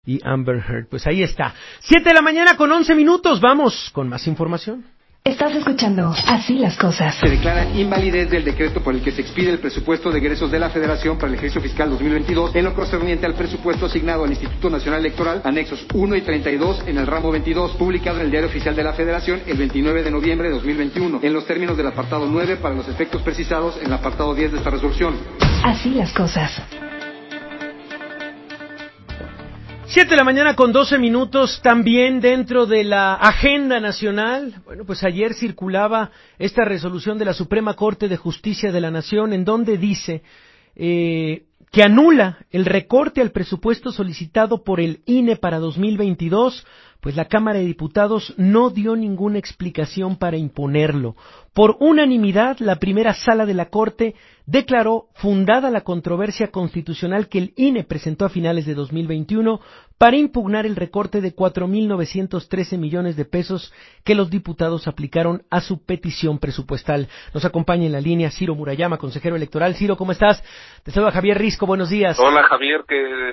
y Amber Heard. Pues ahí está. 7 de la mañana con 11 minutos. Vamos con más información. Estás escuchando Así las Cosas. Se declara invalidez del decreto por el que se expide el presupuesto de egresos de la Federación para el ejercicio fiscal 2022 en lo concerniente al presupuesto asignado al Instituto Nacional Electoral, anexos 1 y 32 en el ramo 22, publicado en el Diario Oficial de la Federación el 29 de noviembre de 2021, en los términos del apartado 9 para los efectos precisados en el apartado 10 de esta resolución. Así las cosas. 7 de la mañana con 12 minutos, también dentro de la agenda nacional. Bueno, pues ayer circulaba esta resolución de la Suprema Corte de Justicia de la Nación, en donde dice que anula el recorte al presupuesto solicitado por el INE para 2022, pues la Cámara de Diputados no dio ninguna explicación para imponerlo. Por unanimidad, la primera sala de la Corte declaró fundada la controversia constitucional que el INE presentó a finales de 2021 para impugnar el recorte de 4.913 millones de pesos que los diputados aplicaron a su petición presupuestal. Nos acompaña en la línea Ciro Murayama, consejero electoral. Ciro, ¿cómo estás? Te saluda Javier Risco, buenos días. Hola Javier,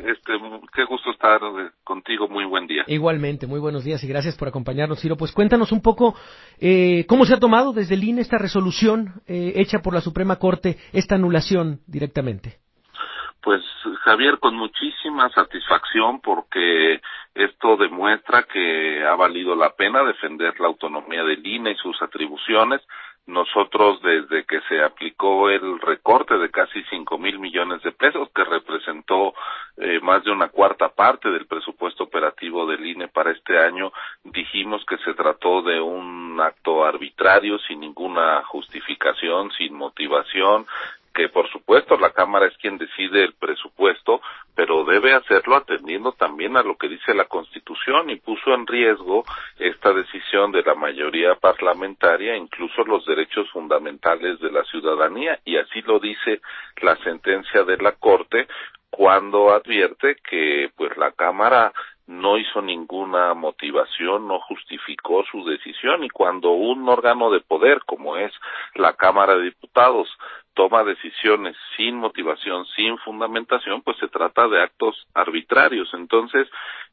qué gusto estar contigo, muy buen día. Igualmente, muy buenos días y gracias por acompañarnos, Ciro. Pues cuéntanos un poco cómo se ha tomado desde el INE esta resolución hecha por la Suprema Corte, esta anulación directamente. Pues Javier, con muchísima satisfacción, porque esto demuestra que ha valido la pena defender la autonomía del INE y sus atribuciones. Nosotros, desde que se aplicó el recorte de casi 5,000 millones de pesos, que representó más de una cuarta parte del presupuesto operativo del INE para este año, dijimos que se trató de un acto arbitrario, sin ninguna justificación, sin motivación, que por supuesto la Cámara es quien decide el presupuesto, pero debe hacerlo atendiendo también a lo que dice la Constitución, y puso en riesgo esta decisión de la mayoría parlamentaria, incluso los derechos fundamentales de la ciudadanía, y así lo dice la sentencia de la Corte cuando advierte que pues la Cámara no hizo ninguna motivación, no justificó su decisión, y cuando un órgano de poder como es la Cámara de Diputados toma decisiones sin motivación, sin fundamentación, pues se trata de actos arbitrarios. Entonces,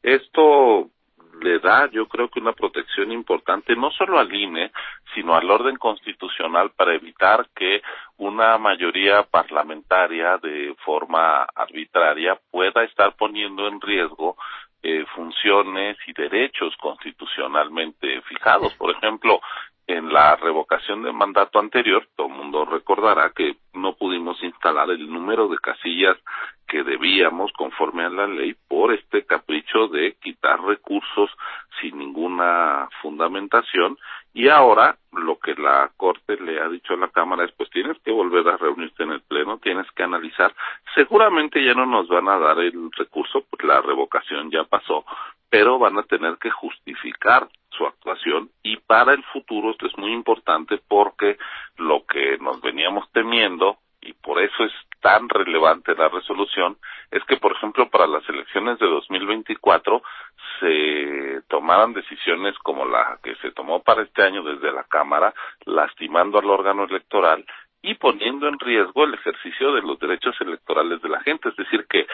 esto le da, yo creo que una protección importante, no solo al INE, sino al orden constitucional, para evitar que una mayoría parlamentaria de forma arbitraria pueda estar poniendo en riesgo funciones y derechos constitucionalmente fijados. Por ejemplo, en la revocación del mandato anterior, todo el mundo recordará que no pudimos instalar el número de casillas que debíamos conforme a la ley por este capricho de quitar recursos sin ninguna fundamentación, y ahora lo que la Corte le ha dicho a la Cámara es pues tienes que volver a reunirte en el Pleno, tienes que analizar, seguramente ya no nos van a dar el recurso, pues la revocación ya pasó, pero van a tener que justificar su actuación, y para el futuro esto es muy importante porque lo que nos veníamos temiendo, y por eso es tan relevante la resolución, es que, por ejemplo, para las elecciones de 2024 se tomaran decisiones como la que se tomó para este año desde la Cámara, lastimando al órgano electoral y poniendo en riesgo el ejercicio de los derechos electorales de la gente, es decir, que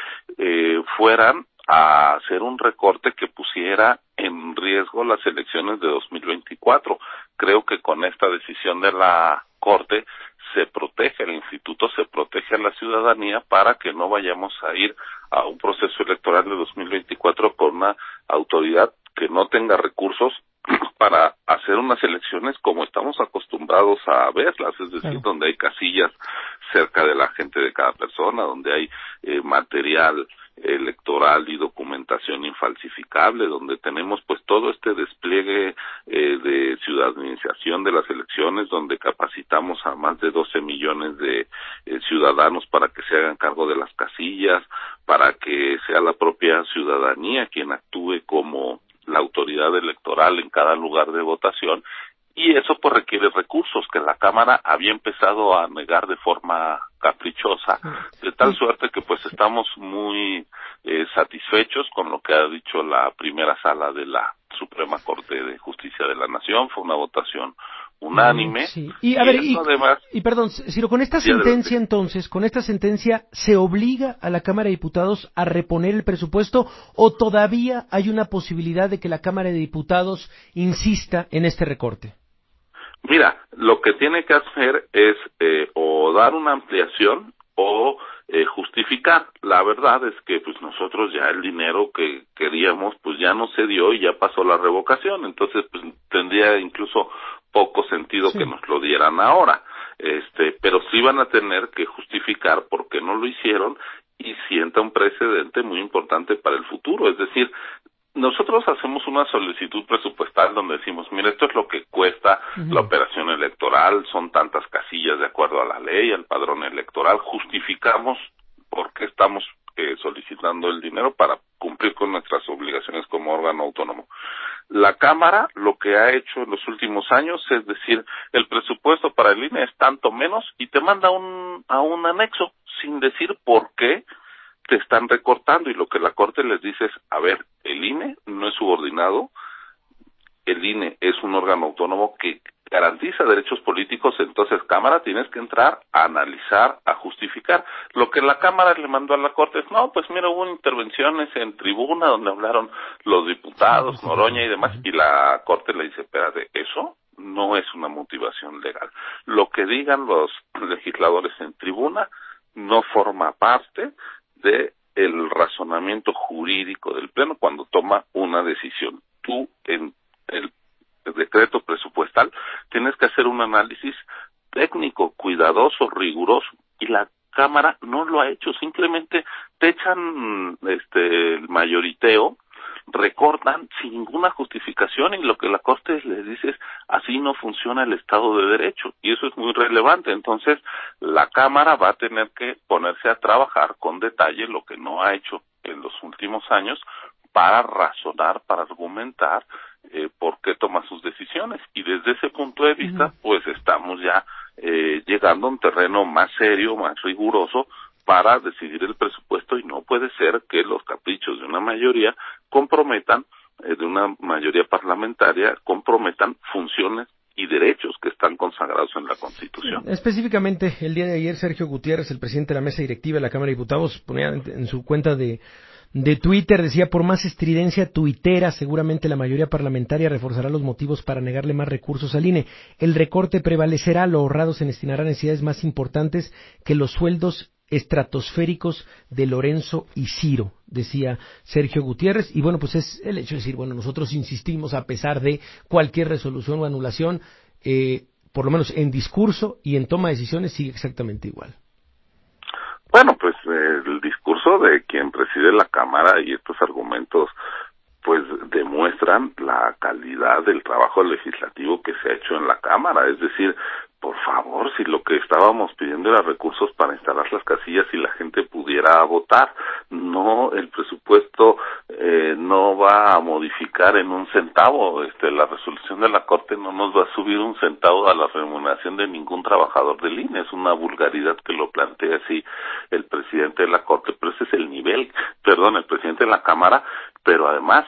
fueran a hacer un recorte que pusiera en riesgo las elecciones de 2024. Creo que con esta decisión de la Corte se protege el instituto, se protege a la ciudadanía para que no vayamos a ir a un proceso electoral de 2024 con una autoridad que no tenga recursos para hacer unas elecciones como estamos acostumbrados a verlas, es decir, donde hay casillas cerca de la gente de cada persona, donde hay material electoral y documentación infalsificable, donde tenemos pues todo este despliegue de ciudadanización de las elecciones, donde capacitamos a más de 12 millones de ciudadanos para que se hagan cargo de las casillas, para que sea la propia ciudadanía quien actúe como la autoridad electoral en cada lugar de votación, y eso pues requiere recursos que la Cámara había empezado a negar de forma caprichosa, de tal suerte que pues estamos muy satisfechos con lo que ha dicho la primera sala de la Suprema Corte de Justicia de la Nación. Fue una votación unánime. Sí. Y a ver, además, perdón, Ciro, con esta sentencia entonces, con esta sentencia, ¿se obliga a la Cámara de Diputados a reponer el presupuesto o todavía hay una posibilidad de que la Cámara de Diputados insista en este recorte? Mira, lo que tiene que hacer es o dar una ampliación o justificar. La verdad es que pues nosotros ya el dinero que queríamos pues ya no se dio y ya pasó la revocación, entonces pues tendría incluso poco sentido que nos lo dieran ahora. Pero sí van a tener que justificar por qué no lo hicieron y sienta un precedente muy importante para el futuro, es decir, nosotros hacemos una solicitud presupuestal donde decimos, mira, esto es lo que cuesta la operación electoral, son tantas casillas de acuerdo a la ley, al padrón electoral, justificamos por qué estamos solicitando el dinero para cumplir con nuestras obligaciones como órgano autónomo. La Cámara lo que ha hecho en los últimos años es decir, el presupuesto para el INE es tanto menos y te manda a un anexo sin decir por qué te están recortando, y lo que la Corte les dice es, a ver, el INE no es subordinado, el INE es un órgano autónomo que garantiza derechos políticos, entonces Cámara tienes que entrar a analizar, a justificar. Lo que la Cámara le mandó a la Corte es, no, pues mira, hubo intervenciones en tribuna donde hablaron los diputados, Noroña y demás, y la Corte le dice, espérate, eso no es una motivación legal. Lo que digan los legisladores en tribuna no forma parte de el razonamiento jurídico del Pleno cuando toma una decisión. Tú, en el decreto presupuestal, tienes que hacer un análisis técnico, cuidadoso, riguroso, y la Cámara no lo ha hecho, simplemente te echan el mayoriteo, recortan sin ninguna justificación, y lo que la Corte les dice es, así no funciona el Estado de Derecho, y eso es muy relevante. Entonces, la Cámara va a tener que ponerse a trabajar con detalle, lo que no ha hecho en los últimos años, para razonar, para argumentar por qué toma sus decisiones, y desde ese punto de vista, pues estamos ya llegando a un terreno más serio, más riguroso, para decidir el presupuesto, y no puede ser que los caprichos de una mayoría comprometan, de una mayoría parlamentaria, comprometan funciones y derechos que están consagrados en la Constitución. Específicamente, el día de ayer, Sergio Gutiérrez, el presidente de la mesa directiva de la Cámara de Diputados, ponía en su cuenta de Twitter, decía, por más estridencia tuitera, seguramente la mayoría parlamentaria reforzará los motivos para negarle más recursos al INE. El recorte prevalecerá, lo ahorrado se destinará a necesidades más importantes que los sueldos estratosféricos de Lorenzo y Ciro, decía Sergio Gutiérrez. Y bueno, pues es el hecho de decir, bueno, nosotros insistimos a pesar de cualquier resolución o anulación, por lo menos en discurso y en toma de decisiones sigue exactamente igual. Bueno, pues el discurso de quien preside la Cámara y estos argumentos pues demuestran la calidad del trabajo legislativo que se ha hecho en la Cámara. Es decir, por favor, si lo que estábamos pidiendo era recursos para instalar las casillas y la gente pudiera votar, no, el presupuesto no va a modificar en un centavo, la resolución de la Corte no nos va a subir un centavo a la remuneración de ningún trabajador del INE, es una vulgaridad que lo plantea así el presidente de la Corte, pero ese es el nivel, el presidente de la Cámara, pero además,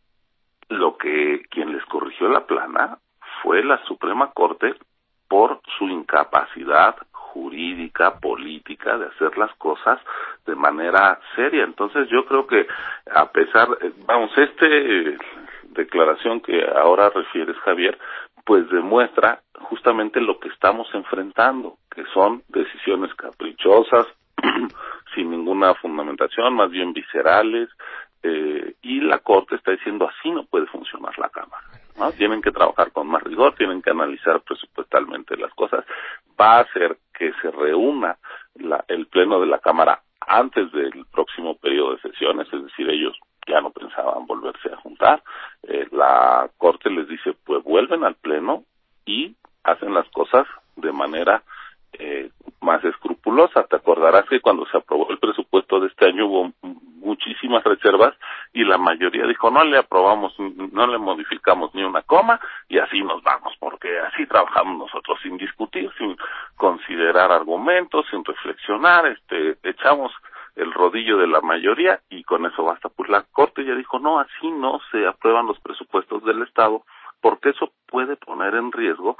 quien les corrigió la plana fue la Suprema Corte por su incapacidad jurídica, política, de hacer las cosas de manera seria. Entonces yo creo que a pesar, declaración que ahora refieres, Javier, pues demuestra justamente lo que estamos enfrentando, que son decisiones caprichosas, sin ninguna fundamentación, más bien viscerales, y la Corte está diciendo así no puede funcionar la Cámara, ¿no? Tienen que trabajar con más rigor, tienen que analizar presupuestalmente las cosas. Va a hacer que se reúna el Pleno de la Cámara antes del próximo periodo de sesiones, es decir, ellos ya no pensaban volverse a juntar. La Corte les dice, pues vuelven al Pleno y hacen las cosas de manera más escrupulosa. Te acordarás que cuando se aprobó el presupuesto de este año hubo muchísimas reservas y la mayoría dijo no le aprobamos, no le modificamos ni una coma y así nos vamos, porque así trabajamos nosotros, sin discutir, sin considerar argumentos, sin reflexionar, echamos el rodillo de la mayoría y con eso basta. Pues la Corte ya dijo no, así no se aprueban los presupuestos del Estado, porque eso puede poner en riesgo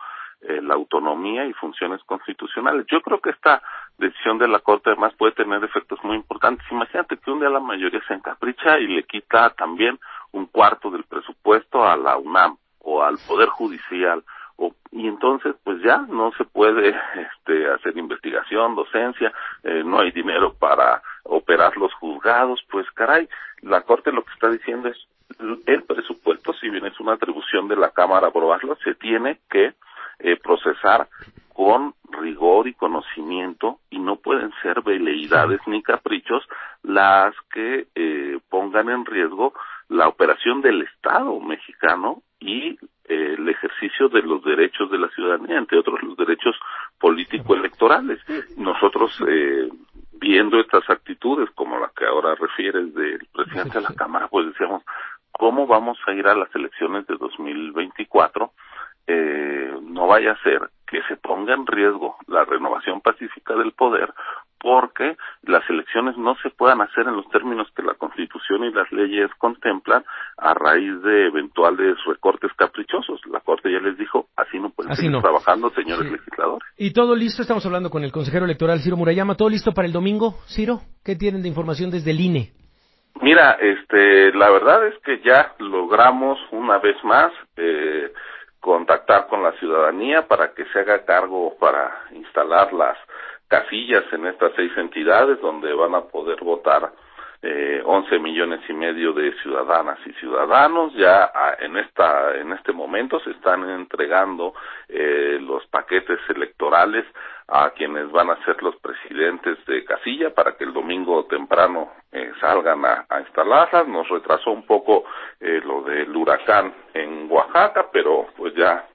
la autonomía y funciones constitucionales. Yo creo que esta decisión de la Corte además puede tener efectos muy importantes. Imagínate que un día la mayoría se encapricha y le quita también un cuarto del presupuesto a la UNAM o al Poder Judicial, y entonces pues ya no se puede hacer investigación, docencia, no hay dinero para operar los juzgados. Pues caray, la Corte lo que está diciendo es el presupuesto, si bien es una atribución de la Cámara aprobarlo, se tiene que procesar con rigor y conocimiento, y no pueden ser veleidades ni caprichos las que pongan en riesgo la operación del Estado mexicano y el ejercicio de los derechos de la ciudadanía, entre otros los derechos político-electorales. Nosotros, viendo estas actitudes, como la que ahora refieres del presidente de la Cámara, pues decíamos, ¿cómo vamos a ir a las elecciones de 2024? No vaya a ser que se ponga en riesgo la renovación pacífica del poder, porque las elecciones no se puedan hacer en los términos que la Constitución y las leyes contemplan a raíz de eventuales recortes caprichosos. La Corte ya les dijo, así no pueden seguir trabajando, señores legisladores. ¿Y todo listo? Estamos hablando con el consejero electoral Ciro Murayama. ¿Todo listo para el domingo, Ciro? ¿Qué tienen de información desde el INE? Mira, la verdad es que ya logramos una vez más contactar con la ciudadanía para que se haga cargo para instalar las casillas en estas 6 entidades donde van a poder votar 11 millones y medio de ciudadanas y ciudadanos. Ya en este momento se están entregando los paquetes electorales a quienes van a ser los presidentes de casilla para que el domingo temprano salgan a instalarlas. Nos retrasó un poco lo del huracán en Oaxaca, pero pues ya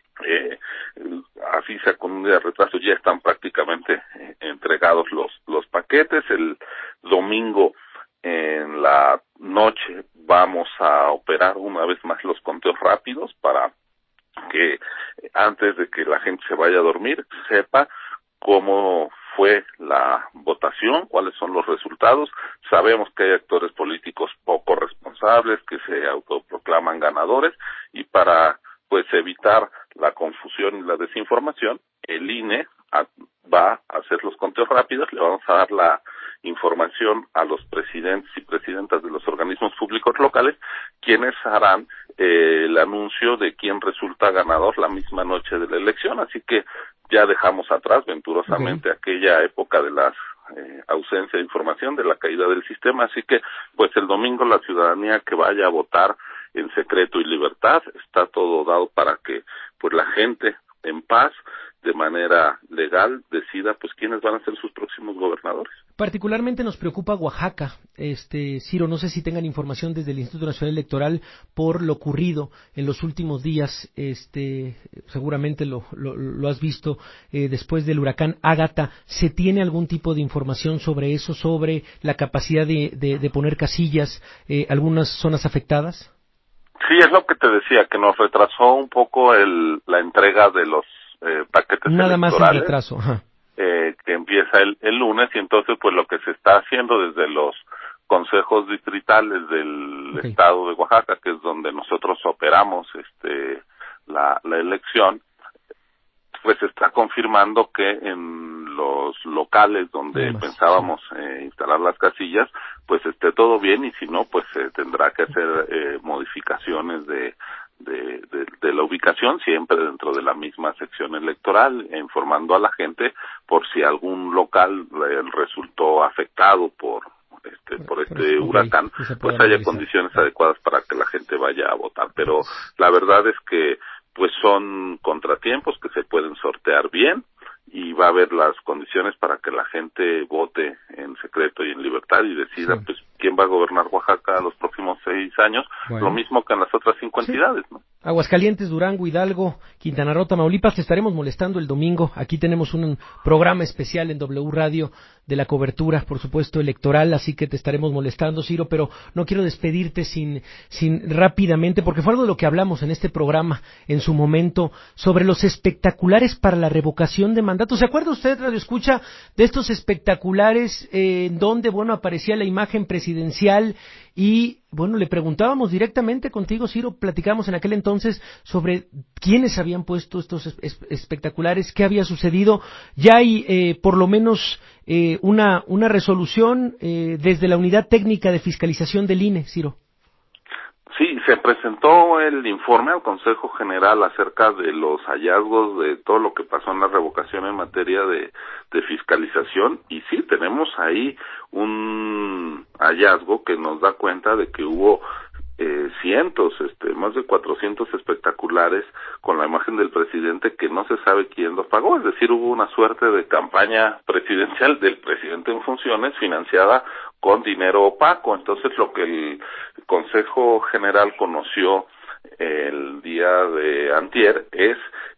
así sea con un día de retraso ya están prácticamente entregados los paquetes. El domingo en la noche vamos a operar una vez más los conteos rápidos para que antes de que la gente se vaya a dormir sepa cómo fue la votación, cuáles son los resultados. Sabemos que hay actores políticos poco responsables que se autoproclaman ganadores, y para pues evitar la confusión y la desinformación, el INE va a hacer los conteos rápidos. Le vamos a dar la información a los presidentes y presidentas de los organismos públicos locales, quienes harán el anuncio de quién resulta ganador la misma noche de la elección. Así que ya dejamos atrás venturosamente aquella época de las ausencia de información, de la caída del sistema. Así que pues el domingo la ciudadanía que vaya a votar en secreto y libertad, está todo dado para que pues la gente en paz, de manera legal, decida pues quiénes van a ser sus próximos gobernadores. Particularmente nos preocupa Oaxaca, Ciro, no sé si tengan información desde el Instituto Nacional Electoral por lo ocurrido en los últimos días, seguramente lo has visto, después del huracán Ágata. ¿Se tiene algún tipo de información sobre eso, sobre la capacidad de poner casillas, algunas zonas afectadas? Sí, es lo que te decía, que nos retrasó un poco la entrega de los paquetes Nada electorales. Más el retraso. Que empieza el lunes, y entonces pues lo que se está haciendo desde los consejos distritales del estado de Oaxaca, que es donde nosotros operamos la elección, pues se está confirmando que en los locales donde pensábamos instalar las casillas, pues esté todo bien, y si no, pues tendrá que hacer modificaciones de la ubicación, siempre dentro de la misma sección electoral, informando a la gente por si algún local resultó afectado por este huracán, pues haya condiciones adecuadas para que la gente vaya a votar. Pero la verdad es que pues son contratiempos que se pueden sortear bien, y va a haber las condiciones para que la gente vote en secreto y en libertad y decida pues quién va a gobernar Oaxaca los próximos 6 años, lo mismo que en las otras 5 entidades, ¿no? Aguascalientes, Durango, Hidalgo, Quintana Roo, Tamaulipas, te estaremos molestando el domingo. Aquí tenemos un programa especial en W Radio de la cobertura, por supuesto, electoral, así que te estaremos molestando, Ciro, pero no quiero despedirte sin rápidamente, porque fue algo de lo que hablamos en este programa en su momento, sobre los espectaculares para la revocación de mandato. ¿Se acuerda usted, Radio Escucha, de estos espectaculares donde, aparecía la imagen presidencial y bueno, le preguntábamos directamente contigo, Ciro, platicamos en aquel entonces sobre quiénes habían puesto estos espectaculares, qué había sucedido. Ya hay por lo menos una resolución desde la Unidad Técnica de Fiscalización del INE, Ciro. Sí, se presentó el informe al Consejo General acerca de los hallazgos de todo lo que pasó en la revocación en materia de fiscalización, y sí, tenemos ahí un hallazgo que nos da cuenta de que hubo cientos, más de 400 espectaculares con la imagen del presidente que no se sabe quién lo pagó, es decir, hubo una suerte de campaña presidencial del presidente en funciones financiada con dinero opaco. Entonces, lo que el Consejo General conoció el día de antier es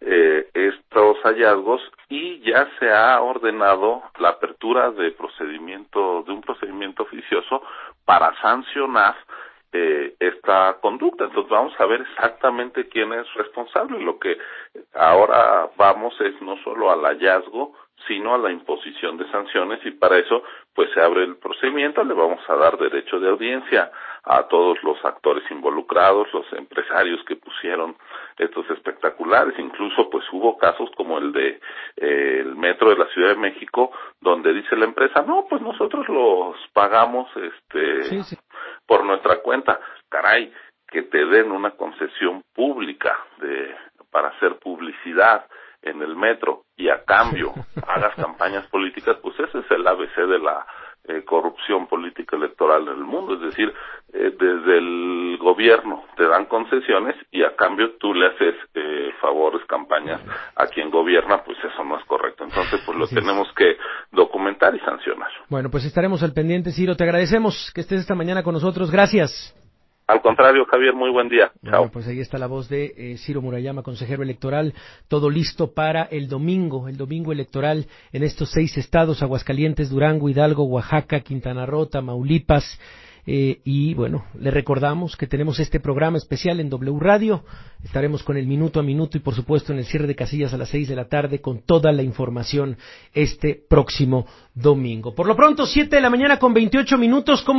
estos hallazgos, y ya se ha ordenado la apertura de un procedimiento oficioso para sancionar esta conducta. Entonces vamos a ver exactamente quién es responsable. Lo que ahora vamos es no solo al hallazgo, sino a la imposición de sanciones, y para eso pues se abre el procedimiento. Le vamos a dar derecho de audiencia a todos los actores involucrados, los empresarios que pusieron estos espectaculares. Incluso pues hubo casos como el de el metro de la Ciudad de México, donde dice la empresa, no, pues nosotros los pagamos Sí. por nuestra cuenta. Caray, que te den una concesión pública para hacer publicidad en el metro y a cambio hagas campañas políticas, pues ese es el ABC de la corrupción política electoral en el mundo. Es decir, desde el gobierno te dan concesiones y a cambio tú le haces favores, campañas a quien gobierna. Pues eso no es correcto. Entonces pues lo tenemos que documentar y sancionar. Bueno, pues estaremos al pendiente, Ciro. Te agradecemos que estés esta mañana con nosotros. Gracias. Al contrario, Javier, muy buen día. Bueno, Chao. pues ahí está la voz de Ciro Murayama, consejero electoral. Todo listo para el domingo electoral en estos 6 estados: Aguascalientes, Durango, Hidalgo, Oaxaca, Quintana Roo, Tamaulipas. Y bueno, le recordamos que tenemos este programa especial en W Radio. Estaremos con el minuto a minuto y por supuesto en el cierre de casillas a las 6 de la tarde con toda la información este próximo domingo. Por lo pronto, 7 de la mañana con 28 minutos.